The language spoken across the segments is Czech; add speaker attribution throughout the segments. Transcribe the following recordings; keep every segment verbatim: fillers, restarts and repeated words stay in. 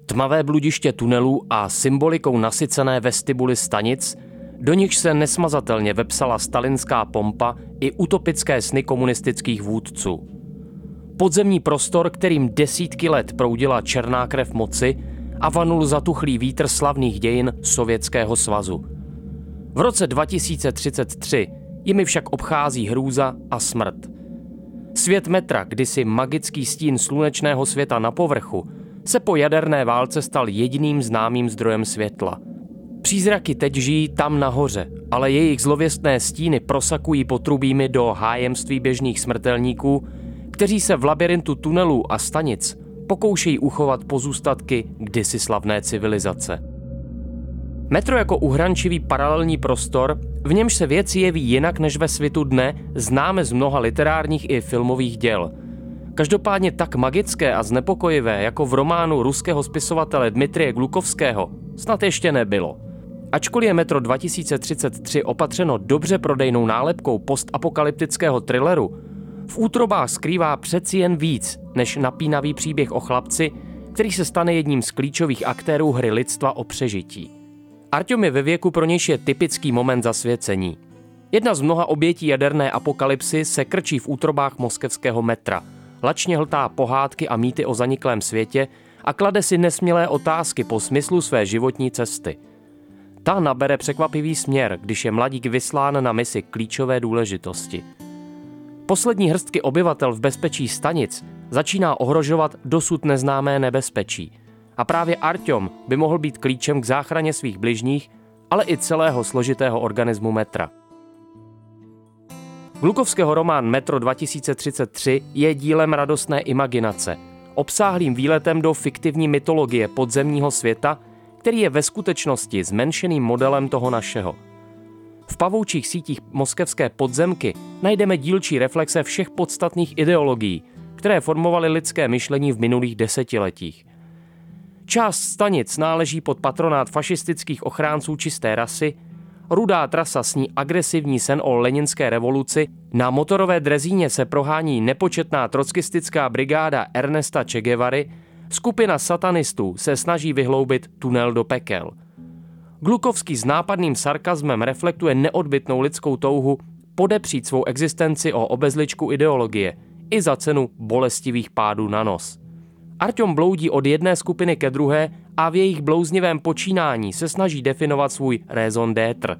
Speaker 1: Tmavé bludiště tunelů a symbolikou nasycené vestibuly stanic, do nichž se nesmazatelně vepsala stalinská pompa i utopické sny komunistických vůdců. Podzemní prostor, kterým desítky let proudila černá krev moci a vanul zatuchlý vítr slavných dějin Sovětského svazu. V roce dva tisíce třicet tři jimi však obchází hrůza a smrt. Svět metra, kdysi magický stín slunečného světa na povrchu, se po jaderné válce stal jediným známým zdrojem světla. Přízraky teď žijí tam nahoře, ale jejich zlověstné stíny prosakují potrubími do hájemství běžných smrtelníků, kteří se v labirintu tunelů a stanic pokoušejí uchovat pozůstatky kdysi slavné civilizace. Metro jako uhrančivý paralelní prostor, v němž se věci jeví jinak než ve svitu dne, známe z mnoha literárních i filmových děl. Každopádně tak magické a znepokojivé jako v románu ruského spisovatele Dmitrije Glukovského snad ještě nebylo. Ačkoliv je Metro dva tisíce třicet tři opatřeno dobře prodejnou nálepkou postapokalyptického thrilleru, v útrobách skrývá přeci jen víc než napínavý příběh o chlapci, který se stane jedním z klíčových aktérů hry lidstva o přežití. Artyom je ve věku, pro nějž je typický moment zasvěcení. Jedna z mnoha obětí jaderné apokalypsy se krčí v útrobách moskevského metra, lačně hltá pohádky a mýty o zaniklém světě a klade si nesmělé otázky po smyslu své životní cesty. Ta nabere překvapivý směr, když je mladík vyslán na misi klíčové důležitosti. Poslední hrstky obyvatel v bezpečí stanic začíná ohrožovat dosud neznámé nebezpečí. A právě Artyom by mohl být klíčem k záchraně svých bližních, ale i celého složitého organismu metra. Glukovského román Metro dva tisíce třicet tři je dílem radostné imaginace, obsáhlým výletem do fiktivní mytologie podzemního světa, který je ve skutečnosti zmenšeným modelem toho našeho. V pavoučích sítích moskevské podzemky najdeme dílčí reflexe všech podstatných ideologií, které formovaly lidské myšlení v minulých desetiletích. Část stanic náleží pod patronát fašistických ochránců čisté rasy, rudá trasa sní agresivní sen o leninské revoluci, na motorové drezíně se prohání nepočetná trockistická brigáda Ernesta Che Guevary, skupina satanistů se snaží vyhloubit tunel do pekel. Glukovský s nápadným sarkazmem reflektuje neodbytnou lidskou touhu podepřít svou existenci o obezličku ideologie i za cenu bolestivých pádů na nos. Artyom bloudí od jedné skupiny ke druhé a v jejich blouznivém počínání se snaží definovat svůj raison d'être.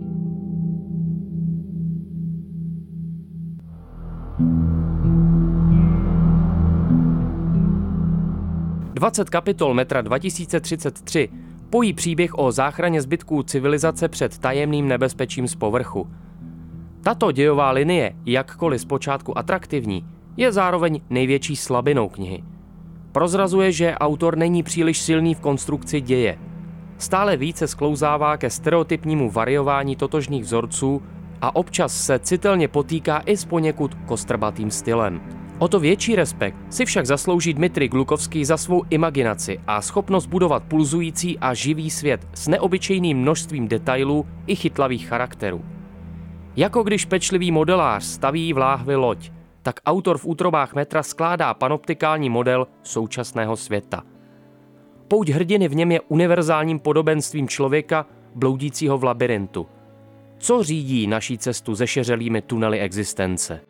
Speaker 1: dvacet kapitol Metra dva tisíce třicet tři pojí příběh o záchraně zbytků civilizace před tajemným nebezpečím z povrchu. Tato dějová linie, jakkoliv zpočátku atraktivní, je zároveň největší slabinou knihy. Prozrazuje, že autor není příliš silný v konstrukci děje. Stále více sklouzává ke stereotypnímu variování totožných vzorců a občas se citelně potýká i s poněkud kostrbatým stylem. O to větší respekt si však zaslouží Dmitrij Glukovský za svou imaginaci a schopnost budovat pulzující a živý svět s neobyčejným množstvím detailů i chytlavých charakterů. Jako když pečlivý modelář staví v láhvi loď, tak autor v útrobách metra skládá panoptikální model současného světa. Pouť hrdiny v něm je univerzálním podobenstvím člověka bloudícího v labirintu. Co řídí naší cestu zešeřelými tunely existence?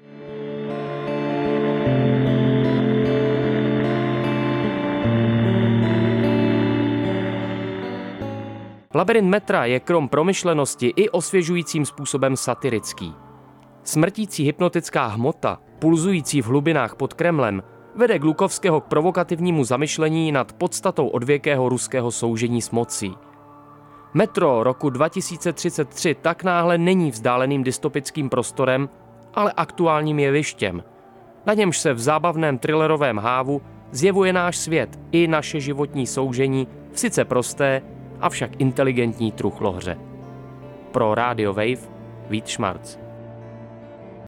Speaker 1: Labirint metra je krom promyšlenosti i osvěžujícím způsobem satirický. Smrtící hypnotická hmota, pulzující v hlubinách pod Kremlem, vede Glukovského k provokativnímu zamyšlení nad podstatou odvěkého ruského soužení s mocí. Metro roku dva tisíce třicet tři tak náhle není vzdáleným dystopickým prostorem, ale aktuálním jevištěm. Na němž se v zábavném thrillerovém hávu zjevuje náš svět i naše životní soužení v sice prosté, avšak inteligentní truchlohře. Pro Radio Wave Vít Šmarc.